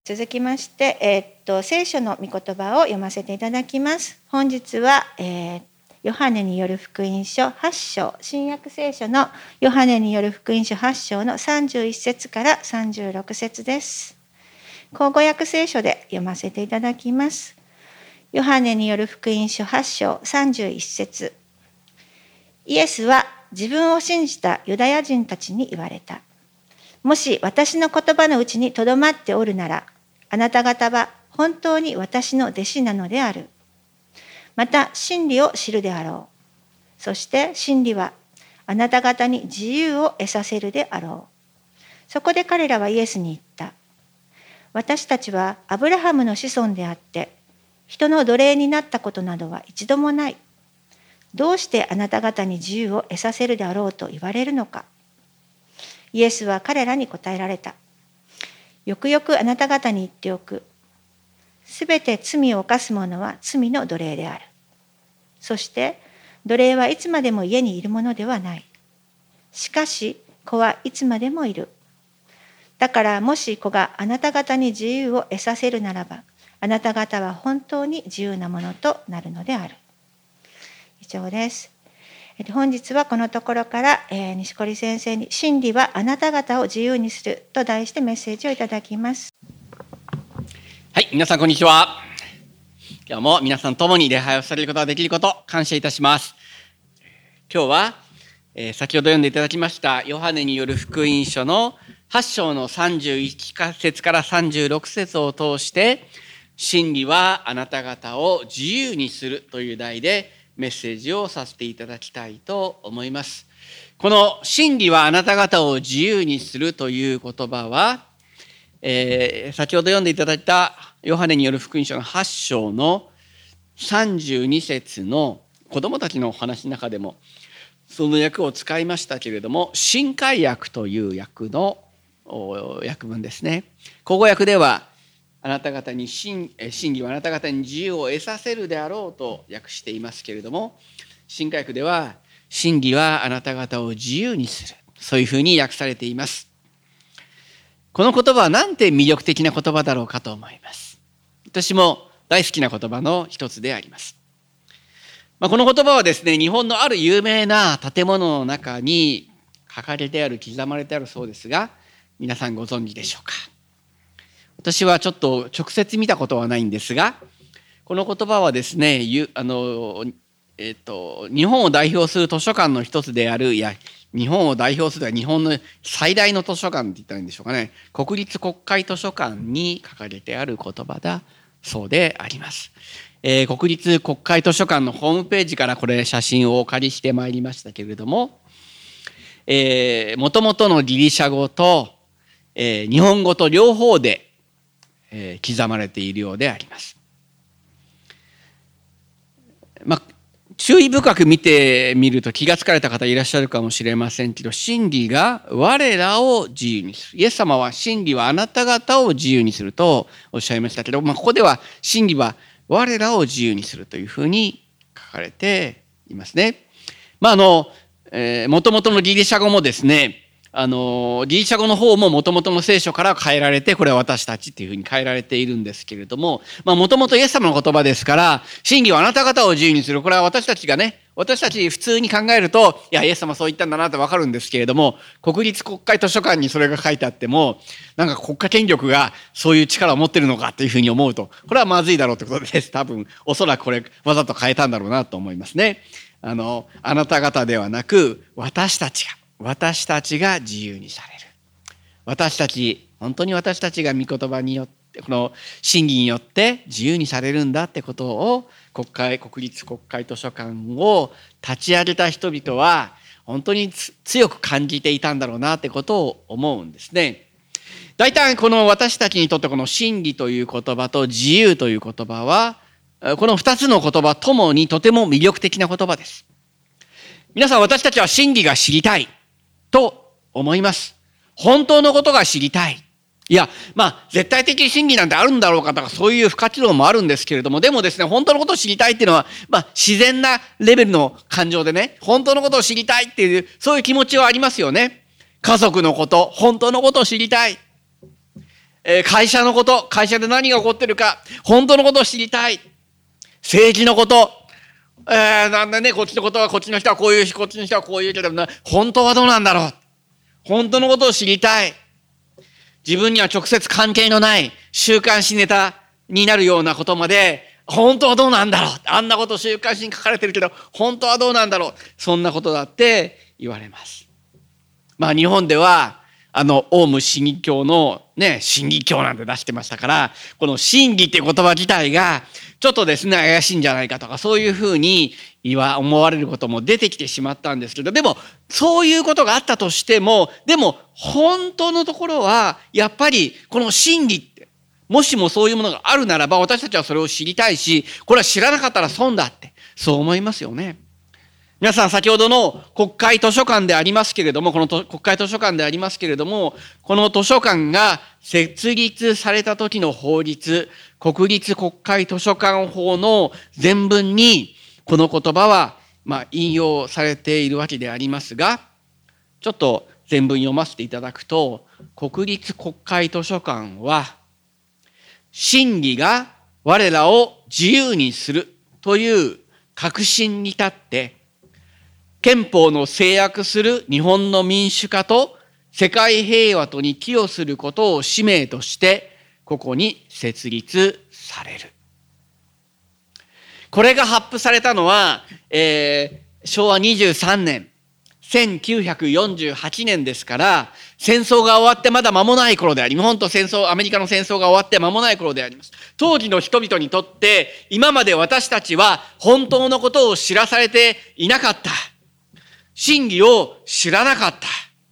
続きまして、聖書の御言葉を読ませていただきます。本日は、ヨハネによる福音書8章、新約聖書のヨハネによる福音書8章の31節から36節です。口語訳聖書で読ませていただきます。ヨハネによる福音書8章31節。イエスは自分を信じたユダヤ人たちに言われた。もし私の言葉のうちにとどまっておるなら、あなた方は本当に私の弟子なのである。また真理を知るであろう。そして真理はあなた方に自由を得させるであろう。そこで彼らはイエスに言った。私たちはアブラハムの子孫であって、人の奴隷になったことなどは一度もない。どうしてあなた方に自由を得させるであろうと言われるのか。イエスは彼らに答えられた。よくよくあなた方に言っておく。すべて罪を犯す者は罪の奴隷である。そして奴隷はいつまでも家にいるものではない。しかし子はいつまでもいる。だからもし子があなた方に自由を得させるならば、あなた方は本当に自由なものとなるのである。以上です。本日はこのところから、西堀先生に真理はあなた方を自由にすると題してメッセージをいただきます。 はい、皆さんこんにちは。今日も皆さんともに礼拝をされることができること感謝いたします。今日は、先ほど読んでいただきましたヨハネによる福音書の8章の31節から36節を通して真理はあなた方を自由にするという題でメッセージをさせていただきたいと思います。この真理はあなた方を自由にするという言葉は、先ほど読んでいただいたヨハネによる福音書の8章の32節の子どもたちのお話の中でもその訳を使いましたけれども、新海訳という訳の訳文ですね。口語訳ではあなた方に真理はあなた方に自由を得させるであろうと訳していますけれども、新海訳では真理はあなた方を自由にする、そういうふうに訳されています。この言葉はなんて魅力的な言葉だろうかと思います。私も大好きな言葉の一つであります。この言葉はですね、日本のある有名な建物の中に書かれてある、刻まれてあるそうですが、皆さんご存知でしょうか。私はちょっと直接見たことはないんですが、この言葉はですね、日本を代表する図書館の一つである、日本を代表する日本の最大の図書館って言ったらいいんでしょうかね、国立国会図書館に書かれてある言葉だそうであります。国立国会図書館のホームページからこれ写真をお借りしてまいりましたけれども、もともとのギリシャ語と、日本語と両方で刻まれているようであります。注意深く見てみると気がつかれた方いらっしゃるかもしれませんけど、真理が我らを自由にする。イエス様は真理はあなた方を自由にするとおっしゃいましたけど、ここでは真理は我らを自由にするというふうに書かれていますね。もともとのギリシャ語もですね、ギリシャ語の方ももともとの聖書から変えられて、これは私たちっていうふうに変えられているんですけれども、もともとイエス様の言葉ですから、真理はあなた方を自由にする。これは私たち普通に考えると、イエス様そう言ったんだなってわかるんですけれども、国立国会図書館にそれが書いてあっても、なんか国家権力がそういう力を持ってるのかというふうに思うと、これはまずいだろうということです。多分、おそらくこれわざと変えたんだろうなと思いますね。あなた方ではなく、私たちが自由にされる。本当に私たちが御言葉によって、この真理によって自由にされるんだってことを、国立国会図書館を立ち上げた人々は、本当に強く感じていたんだろうなってことを思うんですね。大体この私たちにとってこの真理という言葉と自由という言葉は、この2つの言葉ともにとても魅力的な言葉です。皆さん、私たちは真理が知りたいと思います。本当のことが知りたい。絶対的真理なんてあるんだろうかとか、そういう不可知論もあるんですけれども、でもですね、本当のことを知りたいっていうのは、自然なレベルの感情でね、本当のことを知りたいっていう、そういう気持ちはありますよね。家族のこと、本当のことを知りたい。 会社のこと、会社で何が起こってるか、本当のことを知りたい。政治のこと、なんだね、こっちのことは、こっちの人はこういうし、こっちの人はこういうけどな、本当はどうなんだろう。本当のことを知りたい。自分には直接関係のない週刊誌ネタになるようなことまで、本当はどうなんだろう。あんなこと週刊誌に書かれてるけど、本当はどうなんだろう。そんなことだって言われます。日本では、オウム真理教のね、真理教なんて出してましたから、この真理っていう言葉自体が、ちょっとですね、怪しいんじゃないかとか、そういうふうに思われることも出てきてしまったんですけど、でも、そういうことがあったとしても、でも、本当のところは、やっぱり、この真理って、もしもそういうものがあるならば、私たちはそれを知りたいし、これは知らなかったら損だって、そう思いますよね。皆さん、先ほどの国会図書館でありますけれども、この国会図書館でありますけれども、この図書館が設立された時の法律、国立国会図書館法の前文に、この言葉は引用されているわけでありますが、ちょっと前文読ませていただくと、国立国会図書館は、真理が我らを自由にするという確信に立って、憲法の制約する日本の民主化と世界平和とに寄与することを使命として、ここに設立される。これが発布されたのは、昭和23年、1948年ですから、戦争が終わってまだ間もない頃であり、日本とアメリカの戦争が終わって間もない頃であります。当時の人々にとって、今まで私たちは本当のことを知らされていなかった。真理を知らなかった。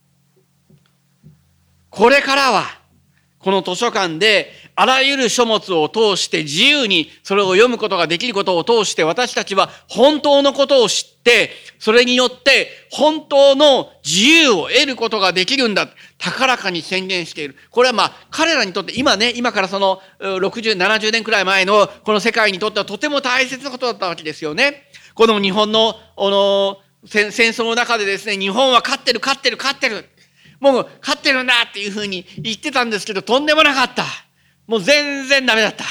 これからは、この図書館であらゆる書物を通して自由にそれを読むことができることを通して私たちは本当のことを知って、それによって本当の自由を得ることができるんだ。高らかに宣言している。これは彼らにとって今からその60、70年くらい前のこの世界にとってはとても大切なことだったわけですよね。この日本の戦争の中でですね、日本は勝ってる。もう勝ってるんだっていうふうに言ってたんですけど、とんでもなかった。もう全然ダメだった。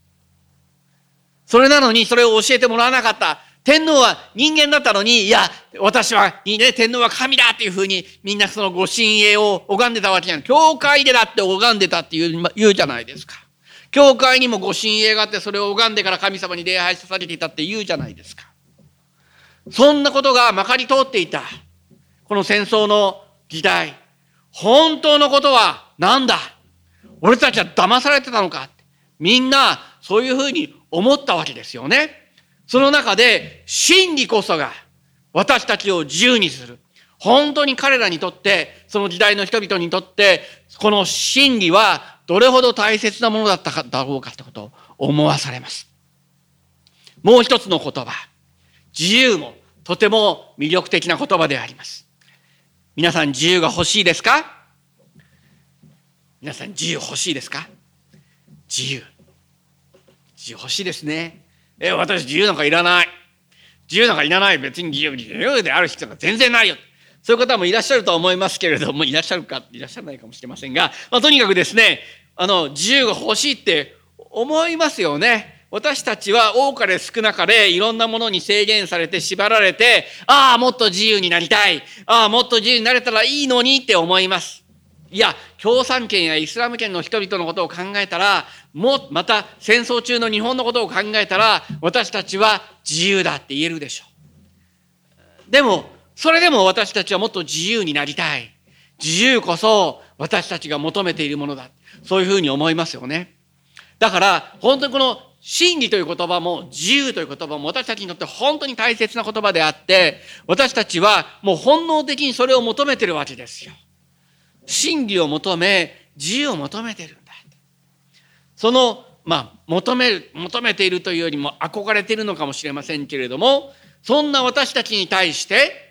それなのにそれを教えてもらわなかった。天皇は人間だったのに、いや、私は、天皇は神だっていうふうにみんなそのご神栄を拝んでたわけじゃない。教会でだって拝んでたって言うじゃないですか。教会にもご神栄があってそれを拝んでから神様に礼拝されていたって言うじゃないですか。そんなことがまかり通っていた。この戦争の時代。本当のことは何だ？俺たちは騙されてたのか？みんなそういうふうに思ったわけですよね。その中で真理こそが私たちを自由にする。本当に彼らにとって、その時代の人々にとって、この真理はどれほど大切なものだったかだろうかということを思わされます。もう一つの言葉。自由もとても魅力的な言葉であります。皆さん自由が欲しいですか？皆さん自由欲しいですか？自由欲しいですね。私自由なんかいらない。自由なんかいらない。別に自由である必要が全然ないよ。そういう方もいらっしゃるとは思いますけれども、いらっしゃらないかもしれませんが、とにかくですね、自由が欲しいって思いますよね。私たちは多かれ少なかれいろんなものに制限されて縛られて、もっと自由になりたい。もっと自由になれたらいいのにって思います。いや、共産圏やイスラム圏の人々のことを考えたら、また戦争中の日本のことを考えたら、私たちは自由だって言えるでしょう。でも、それでも私たちはもっと自由になりたい。自由こそ私たちが求めているものだ。そういうふうに思いますよね。だから、本当にこの真理という言葉も自由という言葉も私たちにとって本当に大切な言葉であって、私たちはもう本能的にそれを求めているわけですよ。真理を求め、自由を求めているんだ。その、求めているというよりも憧れているのかもしれませんけれども、そんな私たちに対して、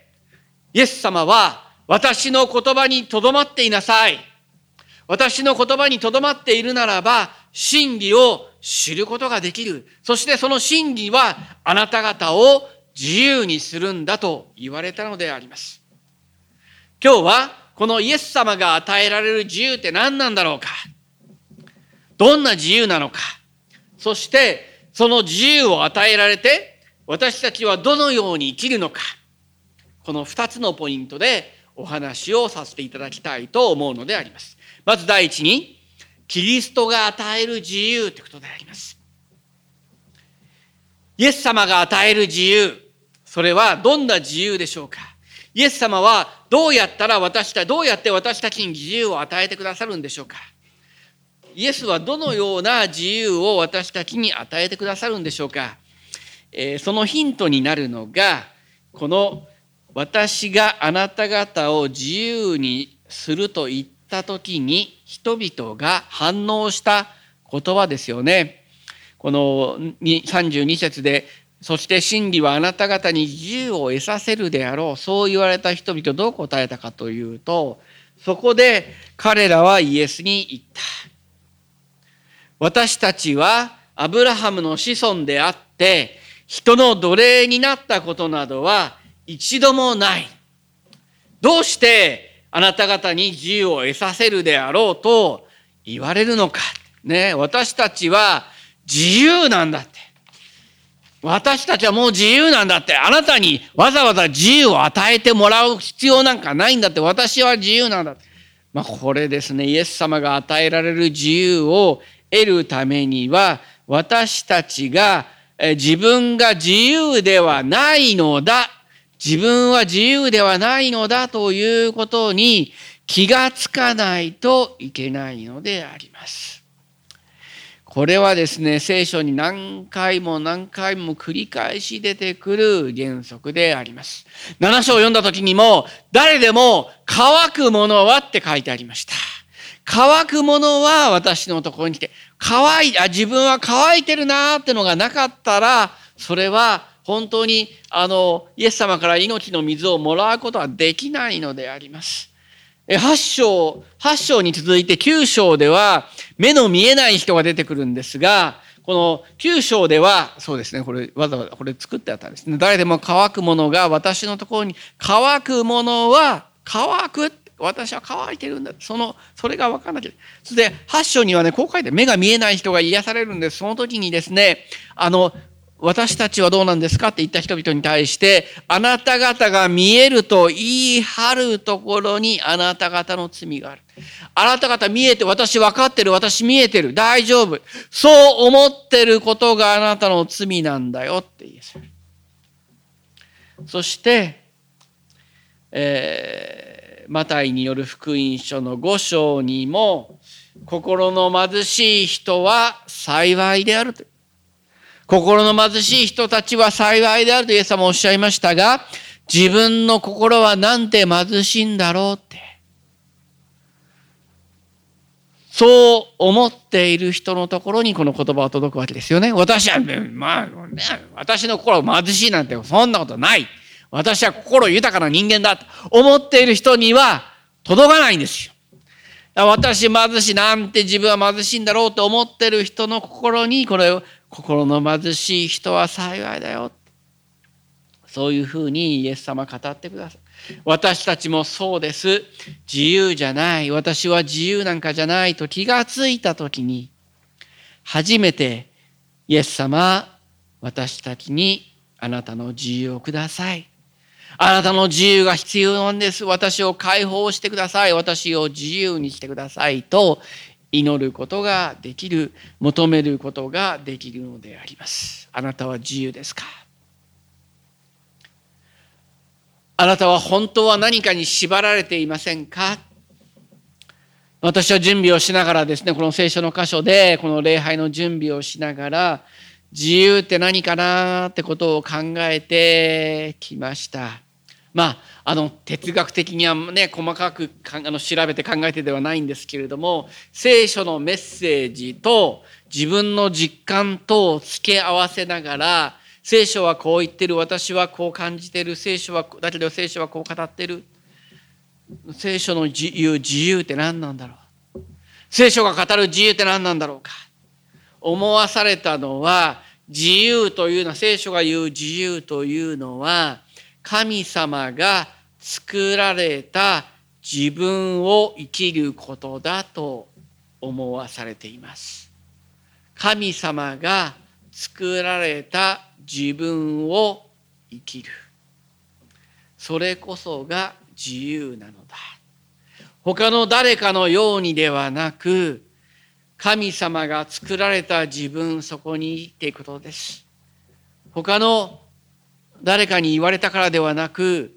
イエス様は私の言葉にとどまっていなさい。私の言葉にとどまっているならば、真理を知ることができる。そしてその真理はあなた方を自由にするんだと言われたのであります。今日はこのイエス様が与えられる自由って何なんだろうか。 どんな自由なのか、そしてその自由を与えられて私たちはどのように生きるのか、この2つのポイントでお話をさせていただきたいと思うのであります。まず第一に、キリストが与える自由ということであります。イエス様が与える自由、それはどんな自由でしょうか。イエス様はどうやって私たちに自由を与えてくださるんでしょうか。イエスはどのような自由を私たちに与えてくださるんでしょうか。そのヒントになるのが、この私があなた方を自由にすると言った時に人々が反応した言葉ですよね。この32節で、そして真理はあなた方に自由を得させるであろう。そう言われた人々どう答えたかというと、そこで彼らはイエスに言った。私たちはアブラハムの子孫であって、人の奴隷になったことなどは一度もない。どうしてあなた方に自由を得させるであろうと言われるのか。ね、私たちは自由なんだって。私たちはもう自由なんだって。あなたにわざわざ自由を与えてもらう必要なんかないんだって。私は自由なんだって。これですね、イエス様が与えられる自由を得るためには、私たちが自分が自由ではないのだ。自分は自由ではないのだということに気がつかないといけないのであります。これはですね、聖書に何回も繰り返し出てくる原則であります。7章を読んだ時にも、誰でも乾くものはって書いてありました。乾くものは私のところに来て、自分は乾いてるなーってのがなかったら、それは本当にイエス様から命の水をもらうことはできないのであります。8章に続いて9章では目の見えない人が出てくるんですが、この9章では、そうですね、わざわざこれ作ってあったんですね。誰でも乾くものが私のところに、乾くものは乾く。私は乾いてるんだ。それが分からなきゃ。それで8章にはね、こう書いて、目が見えない人が癒されるんです。その時にですね、私たちはどうなんですかって言った人々に対して、あなた方が見えると言い張るところにあなた方の罪がある。あなた方見えて、私分かってる、私見えてる、大丈夫。そう思ってることがあなたの罪なんだよって言います。そして、マタイによる福音書の5章にも、心の貧しい人は幸いであると。心の貧しい人たちは幸いであるとイエス様おっしゃいましたが、自分の心はなんて貧しいんだろうって。そう思っている人のところにこの言葉は届くわけですよね。私の心は貧しいなんてそんなことない。私は心豊かな人間だと思っている人には届かないんですよ。私貧しいなんて自分は貧しいんだろうと思っている人の心にこれを、心の貧しい人は幸いだよ。そういうふうにイエス様語ってください。私たちもそうです。自由じゃない。私は自由なんかじゃないと気がついたときに、初めてイエス様、私たちにあなたの自由をください。あなたの自由が必要なんです。私を解放してください。私を自由にしてくださいと祈ることができる、求めることができるのであります。あなたは自由ですか？あなたは本当は何かに縛られていませんか？私は準備をしながらですね、この聖書の箇所でこの礼拝の準備をしながら、自由って何かなってことを考えてきました。哲学的にはね、細かく調べて考えてではないんですけれども、聖書のメッセージと自分の実感とを付け合わせながら、聖書はこう言ってる、私はこう感じてる、だけど聖書はこう語ってる。聖書の自由って何なんだろう。聖書が語る自由って何なんだろうか。思わされたのは、自由というのは、聖書が言う自由というのは、神様が作られた自分を生きることだと思わされています。神様が作られた自分を生きる。それこそが自由なのだ。他の誰かのようにではなく、神様が作られた自分、そこに生きていくことです。他の誰かに言われたからではなく、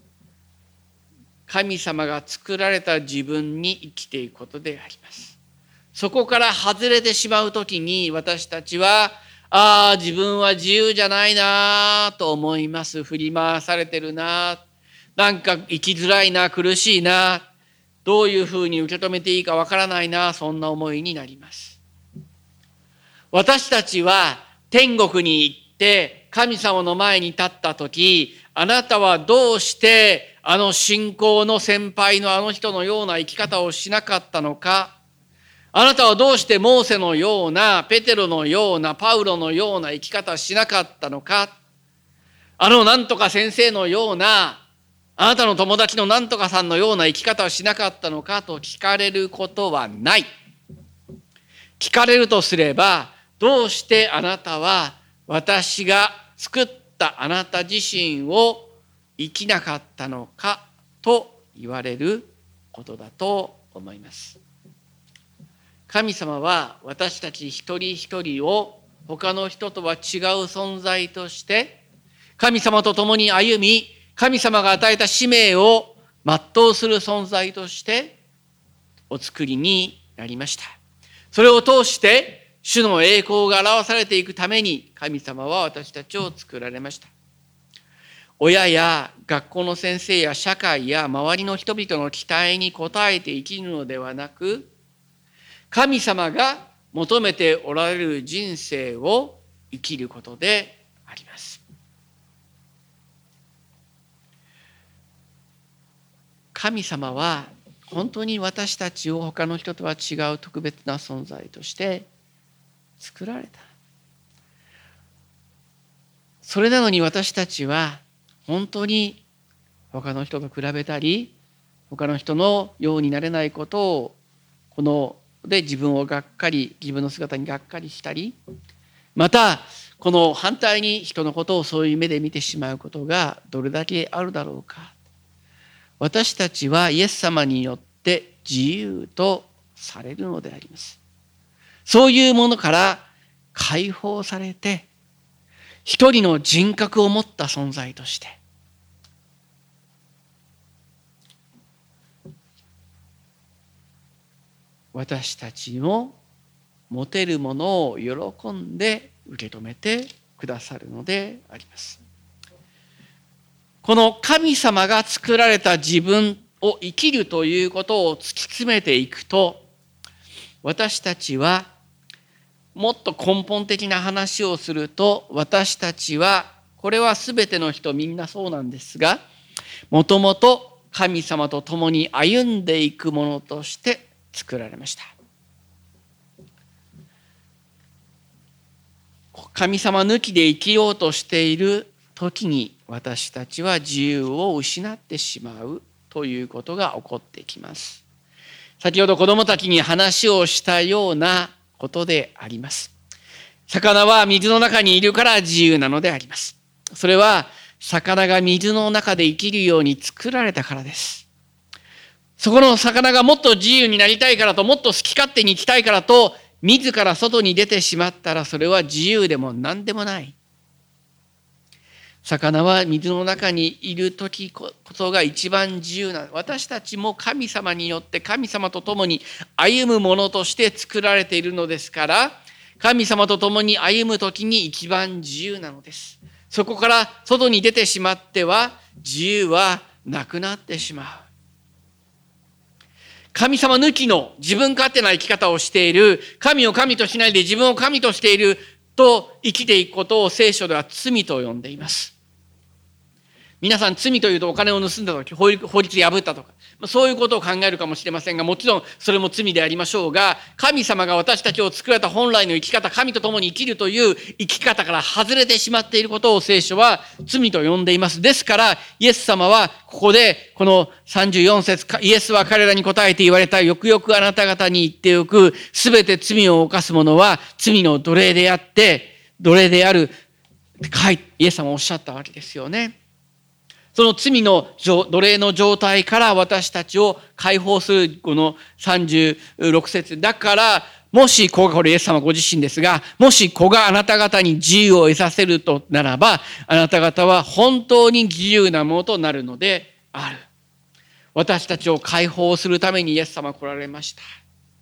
神様が作られた自分に生きていくことであります。そこから外れてしまうときに私たちは、自分は自由じゃないなと思います。振り回されてるな、なんか生きづらいな、苦しいな、どういうふうに受け止めていいかわからないな、そんな思いになります。私たちは天国に行って神様の前に立ったとき、あなたはどうしてあの信仰の先輩のあの人のような生き方をしなかったのか、あなたはどうしてモーセのような、ペテロのような、パウロのような生き方をしなかったのか、あのなんとか先生のような、あなたの友達のなんとかさんのような生き方をしなかったのかと聞かれることはない。聞かれるとすれば、どうしてあなたは私が作ったあなた自身を生きなかったのかと言われることだと思います。神様は私たち一人一人を他の人とは違う存在として、神様と共に歩み、神様が与えた使命を全うする存在としてお作りになりました。それを通して主の栄光が表されていくために神様は私たちを作られました。親や学校の先生や社会や周りの人々の期待に応えて生きるのではなく、神様が求めておられる人生を生きることであります。神様は本当に私たちを他の人とは違う特別な存在として作られた。それなのに私たちは本当に他の人と比べたり、他の人のようになれないことをで自分をがっかり、自分の姿にがっかりしたり、またこの反対に人のことをそういう目で見てしまうことがどれだけあるだろうか。私たちはイエス様によって自由とされるのであります。そういうものから解放されて、一人の人格を持った存在として私たちも持てるものを喜んで受け止めてくださるのであります。この神様が作られた自分を生きるということを突き詰めていくと、私たちはもっと根本的な話をすると、私たちはこれは全ての人みんなそうなんですが、もともと神様と共に歩んでいくものとして作られました。神様抜きで生きようとしている時に私たちは自由を失ってしまうということが起こってきます。先ほど子どもたちに話をしたようなことであります。魚は水の中にいるから自由なのであります。それは魚が水の中で生きるように作られたからです。そこの魚がもっと自由になりたいからと、もっと好き勝手に生きたいからと、自ら外に出てしまったらそれは自由でも何でもない。魚は水の中にいる時こそが一番自由な。私たちも神様によって神様と共に歩むものとして作られているのですから、神様と共に歩む時に一番自由なのです。そこから外に出てしまっては自由はなくなってしまう。神様抜きの自分勝手な生き方をしている、神を神としないで自分を神としていると生きていくことを聖書では罪と呼んでいます。 皆さん罪というとお金を盗んだとか法律破ったとか、そういうことを考えるかもしれませんが、もちろんそれも罪でありましょうが、神様が私たちを作られた本来の生き方、神と共に生きるという生き方から外れてしまっていることを聖書は罪と呼んでいます。ですからイエス様はここでこの34節、イエスは彼らに答えて言われた。よくよくあなた方に言っておく。すべて罪を犯す者は罪の奴隷である。イエス様はおっしゃったわけですよね。その罪の奴隷の状態から私たちを解放するこの36節。だから、もし子が、これイエス様ご自身ですが、もし子があなた方に自由を得させるとならば、あなた方は本当に自由なものとなるのである。私たちを解放するためにイエス様は来られました。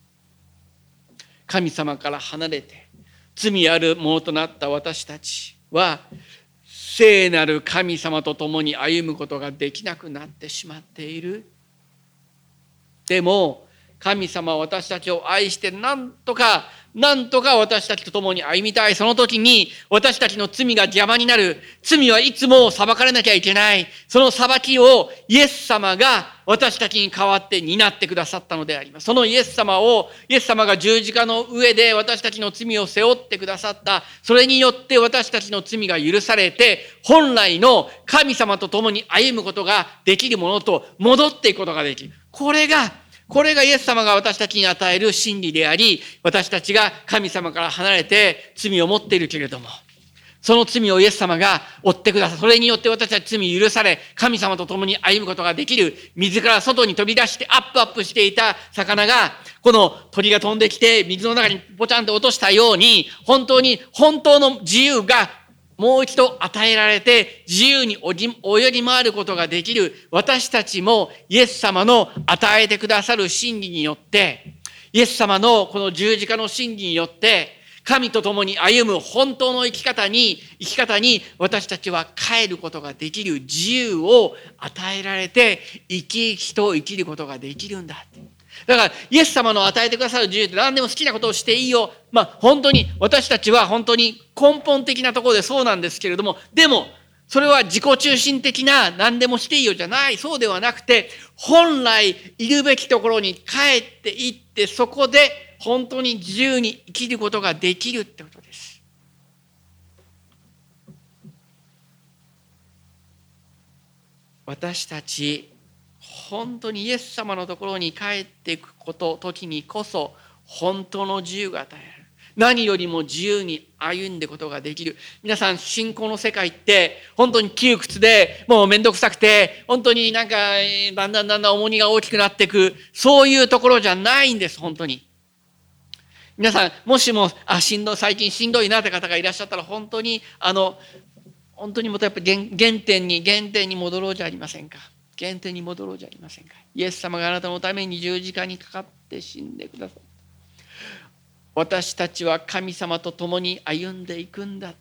神様から離れて罪あるものとなった私たちは、聖なる神様と共に歩むことができなくなってしまっている。でも神様は私たちを愛してなんとか私たちと共に歩みたい。その時に私たちの罪が邪魔になる。罪はいつも裁かれなきゃいけない。その裁きをイエス様が私たちに代わって担ってくださったのであります。そのイエス様が十字架の上で私たちの罪を背負ってくださった。それによって私たちの罪が許されて、本来の神様と共に歩むことができるものと戻っていくことができる。これがイエス様が私たちに与える真理であり、私たちが神様から離れて罪を持っているけれども、その罪をイエス様が負ってください。それによって私たち罪許され、神様と共に歩むことができる。水から外に飛び出してアップしていた魚が、この鳥が飛んできて水の中にポチャンと落としたように、本当の自由がもう一度与えられて、自由に泳ぎ回ることができる。私たちもイエス様の与えてくださる真理によって、イエス様のこの十字架の真理によって、神と共に歩む本当の生き方に私たちは帰ることができる自由を与えられて、生き生きと生きることができるんだ。だからイエス様の与えてくださる自由って、何でも好きなことをしていいよ。本当に私たちは本当に根本的なところでそうなんですけれども、でもそれは自己中心的な何でもしていいよじゃない。そうではなくて、本来いるべきところに帰っていって、そこで本当に自由に生きることができるってことです。私たち本当にイエス様のところに帰っていく時にこそ本当の自由が与えられる。何よりも自由に歩んでいくことができる。皆さん、信仰の世界って本当に窮屈で、もうめんどくさくて、本当にだんだん重荷が大きくなっていく、そういうところじゃないんです。本当に皆さん、もしも最近しんどいなって方がいらっしゃったら、本当に本当にまたやっぱり原点に戻ろうじゃありませんか。原点に戻ろうじゃありませんか。イエス様があなたのために十字架にかかって死んでください。私たちは神様と共に歩んでいくんだって。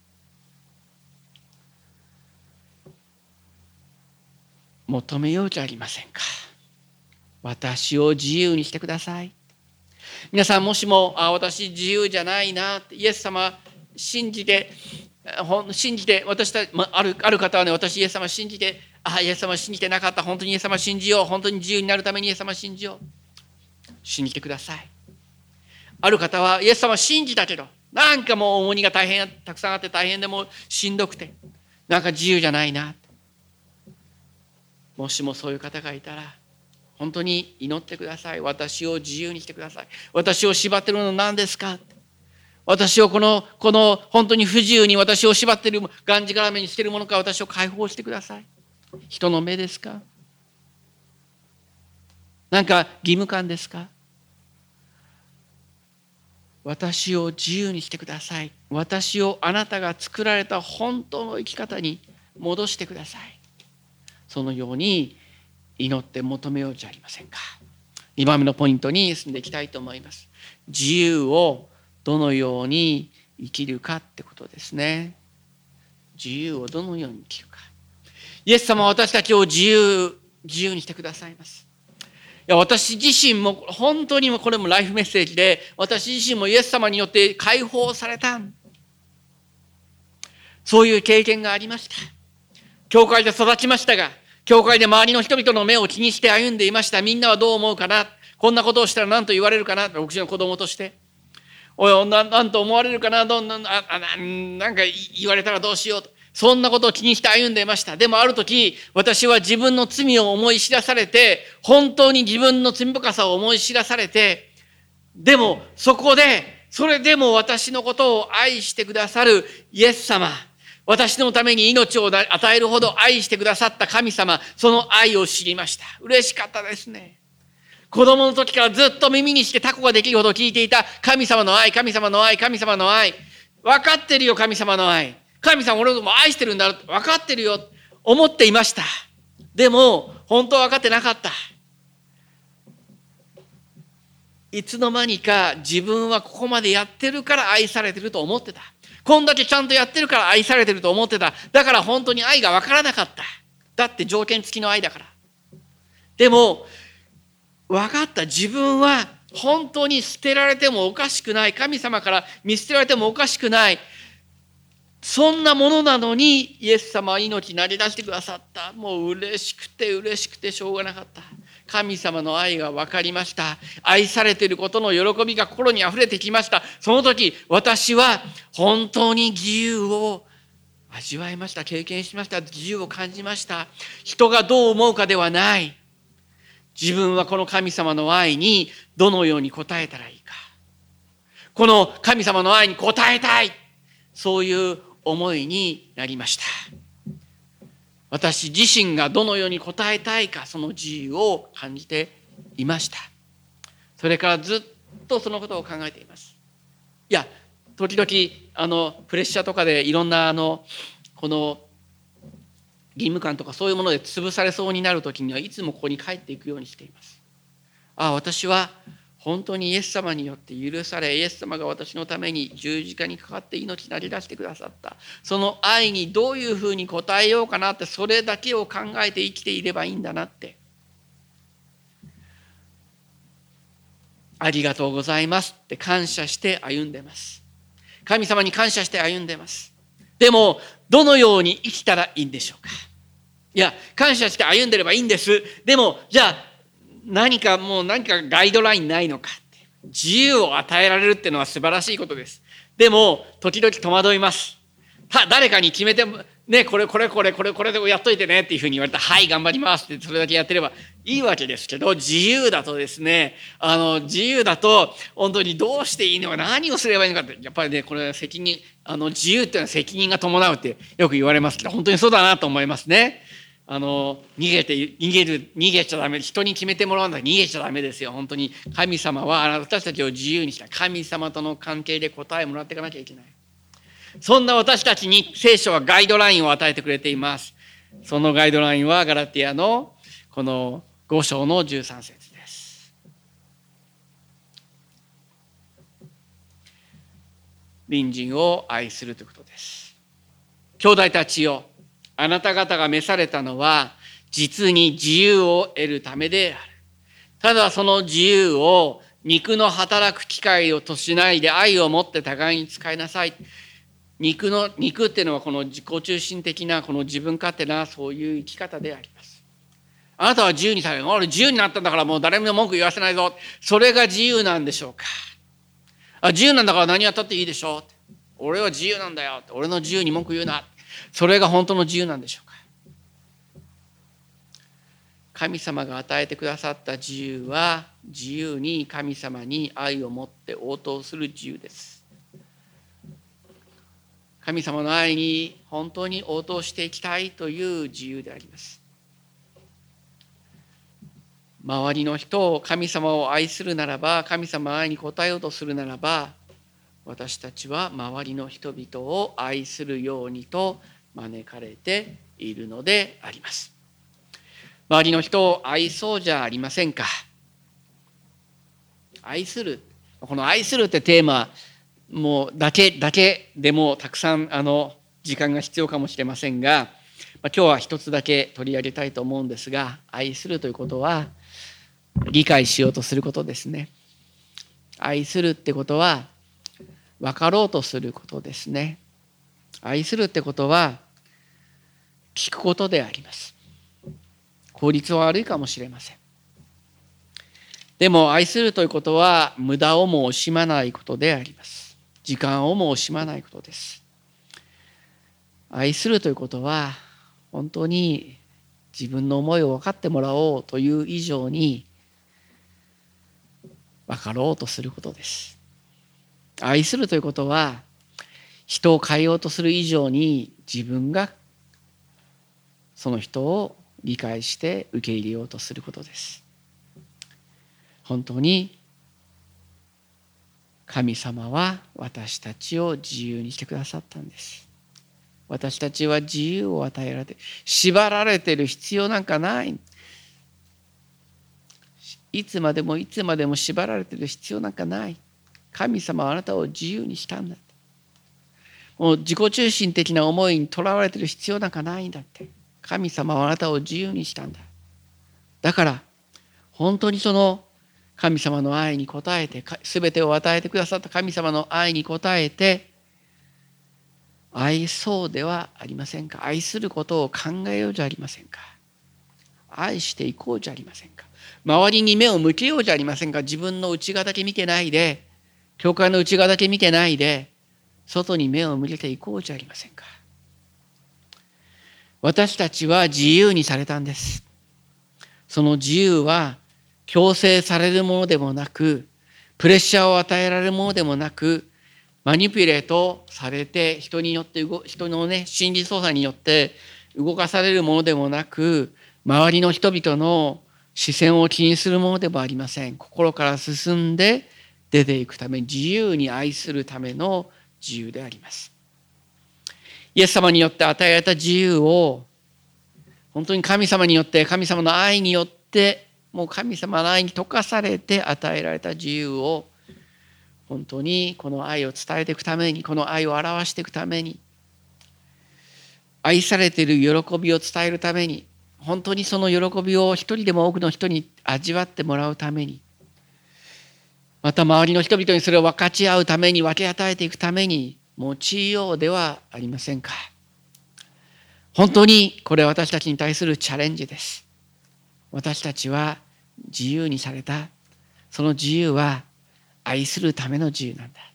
求めようじゃありませんか。私を自由にしてください。皆さん、もしも私自由じゃないなって、イエス様信じて私たち、ある方はね、私イエス様信じて、イエス様信じてなかった。本当にイエス様信じよう。本当に自由になるためにイエス様信じよう。信じてください。ある方はイエス様信じたけど、なんかもう重荷がたくさんあって大変で、もうしんどくて、なんか自由じゃないな。もしもそういう方がいたら、本当に祈ってください。私を自由にしてください。私を縛ってるのは何ですか。私をこの本当に不自由に私を縛っている、がんじがらめにしているものから私を解放してください。人の目ですか。なんか義務感ですか。私を自由にしてください。私をあなたが作られた本当の生き方に戻してください。そのように祈って求めようじゃありませんか。2番目のポイントに進んでいきたいと思います。自由をどのように生きるかってことですね。自由をどのように生きるか。イエス様は私たちを自由にしてくださいます。私自身も本当にこれもライフメッセージで、私自身もイエス様によって解放された、そういう経験がありました。 教会で育ちましたが、教会で周りの人々の目を気にして歩んでいました。みんなはどう思うかな、こんなことをしたら何と言われるかな、僕の子供として。なんと思われるかな、なんか言われたらどうしようと。そんなことを気にして歩んでいました。でもある時、私は自分の罪を思い知らされて、本当に自分の罪深さを思い知らされて、でもそこで、それでも私のことを愛してくださるイエス様、私のために命を与えるほど愛してくださった神様、その愛を知りました。嬉しかったですね。子供の時からずっと耳にしてタコができるほど聞いていた神様の愛、神様の愛、神様の愛。分かってるよ、神様の愛。神様俺も愛してるんだろう。分かってるよ。思っていました。でも、本当は分かってなかった。いつの間にか自分はここまでやってるから愛されてると思ってた。こんだけちゃんとやってるから愛されてると思ってた。だから本当に愛が分からなかった。だって条件付きの愛だから。でも、分かった。自分は本当に捨てられてもおかしくない。神様から見捨てられてもおかしくない。そんなものなのに、イエス様は命になり出してくださった。もう嬉しくてしょうがなかった。神様の愛が分かりました。愛されていることの喜びが心にあふれてきました。その時、私は本当に自由を味わいました。経験しました。自由を感じました。人がどう思うかではない。自分はこの神様の愛にどのように応えたらいいか。この神様の愛に応えたい。そういう思いになりました。私自身がどのように応えたいか、その自由を感じていました。それからずっとそのことを考えています。いや、時々プレッシャーとかでいろんなこの義務感とかそういうもので潰されそうになるときにはいつもここに帰っていくようにしています。私は本当にイエス様によって許され、イエス様が私のために十字架にかかって命なり出してくださった。その愛にどういうふうに応えようかなって、それだけを考えて生きていればいいんだなって。ありがとうございますって感謝して歩んでます。神様に感謝して歩んでます。でも、どのように生きたらいいんでしょうか。いや、感謝して歩んでればいいんです。でも、じゃあ、何かガイドラインないのかって。自由を与えられるっていうのは素晴らしいことです。でも、時々戸惑います。誰かに決めて、ね、これでやっといてねっていうふうに言われたら、はい、頑張りますってそれだけやってればいいわけですけど、自由だとですね、自由だと、本当にどうしていいのか、何をすればいいのかって、やっぱりね、これは責任、自由っていうのは責任が伴うってよく言われますけど、本当にそうだなと思いますね。逃げちゃダメ。人に決めてもらうんだ。逃げちゃダメですよ。本当に神様は私たちを自由にした。神様との関係で答えもらっていかなきゃいけない。そんな私たちに聖書はガイドラインを与えてくれています。そのガイドラインはガラティアのこの5章の13節です。隣人を愛するということです。兄弟たちよ、あなた方が召されたのは実に自由を得るためである。ただその自由を肉の働く機会をとしないで愛を持って互いに使いなさい。肉っていうのはこの自己中心的なこの自分勝手なそういう生き方であります。あなたは自由にされる。俺自由になったんだからもう誰にも文句言わせないぞ。それが自由なんでしょうか。自由なんだから何やったっていいでしょう。俺は自由なんだよ。俺の自由に文句言うな。それが本当の自由なんでしょうか。神様が与えてくださった自由は自由に神様に愛を持って応答する自由です。神様の愛に本当に応答していきたいという自由であります。周りの人を神様を愛するならば、神様の愛に応えようとするならば、私たちは周りの人々を愛するようにと招かれているのであります。周りの人を愛そうじゃありませんか。愛する。この愛するってテーマ、もうだけでもたくさん時間が必要かもしれませんが、今日は一つだけ取り上げたいと思うんですが、愛するということは理解しようとすることですね。愛するってことは分かろうとすることですね。愛するってことは聞くことであります。効率は悪いかもしれません。でも愛するということは無駄をも惜しまないことであります。時間をも惜しまないことです。愛するということは本当に自分の思いを分かってもらおうという以上に分かろうとすることです。愛するということは人を変えようとする以上に自分がその人を理解して受け入れようとすることです。本当に神様は私たちを自由にしてくださったんです。私たちは自由を与えられて、縛られている必要なんかない。いつまでもいつまでも縛られている必要なんかない。神様はあなたを自由にしたんだって。もう自己中心的な思いにとらわれている必要なんかないんだって。神様はあなたを自由にしたんだ。だから本当にその神様の愛に応えて、すべてを与えてくださった神様の愛に応えて、愛そうではありませんか。愛することを考えようじゃありませんか。愛していこうじゃありませんか。周りに目を向けようじゃありませんか。自分の内側だけ見てないで、教会の内側だけ見てないで、外に目を向けていこうじゃありませんか。私たちは自由にされたんです。その自由は強制されるものでもなく、プレッシャーを与えられるものでもなく、マニピュレートされて人のね、心理操作によって動かされるものでもなく、周りの人々の視線を気にするものでもありません。心から進んで出ていくため、自由に愛するための自由であります。イエス様によって与えられた自由を、本当に神様によって、神様の愛によって、もう神様の愛に溶かされて与えられた自由を、本当にこの愛を伝えていくために、この愛を表していくために、愛されている喜びを伝えるために、本当にその喜びを一人でも多くの人に味わってもらうために、また周りの人々にそれを分かち合うために、分け与えていくために用いようではありませんか。本当にこれは私たちに対するチャレンジです。私たちは自由にされた。その自由は愛するための自由なんだ。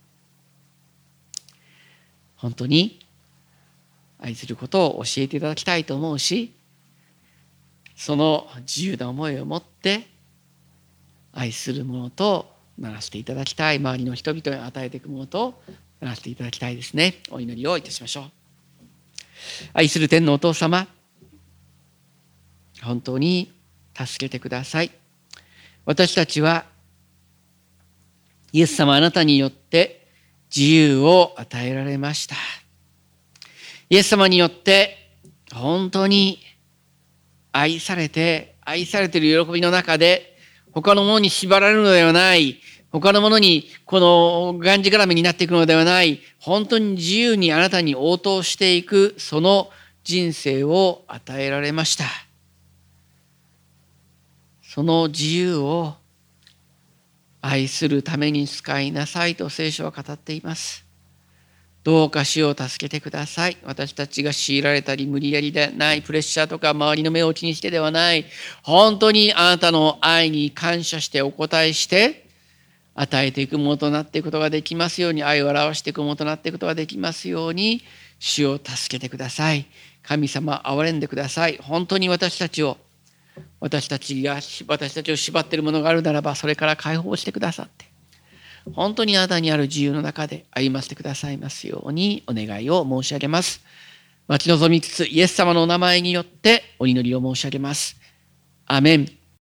本当に愛することを教えていただきたいと思うし、その自由な思いを持って愛するものとならせていただきたい。周りの人々に与えていくものとならせていただきたいですね。お祈りをいたしましょう。愛する天のお父様、本当に助けてください。私たちはイエス様あなたによって自由を与えられました。イエス様によって本当に愛されている喜びの中で、他のものに縛られるのではない、他のものにこのがんじがらめになっていくのではない、本当に自由にあなたに応答していく、その人生を与えられました。その自由を愛するために使いなさいと聖書は語っています。どうか主を助けてください。私たちが強いられたり無理やりでない、プレッシャーとか周りの目を気にしてではない、本当にあなたの愛に感謝してお答えして与えていくものとなっていくことができますように、愛を表していくものとなっていくことができますように、主を助けてください。神様、憐れんでください。本当に私たちを縛っているものがあるならば、それから解放してくださって、本当にあなたにある自由の中で歩ませてくださいますようにお願いを申し上げます。待ち望みつつ、イエス様のお名前によってお祈りを申し上げます。アメン。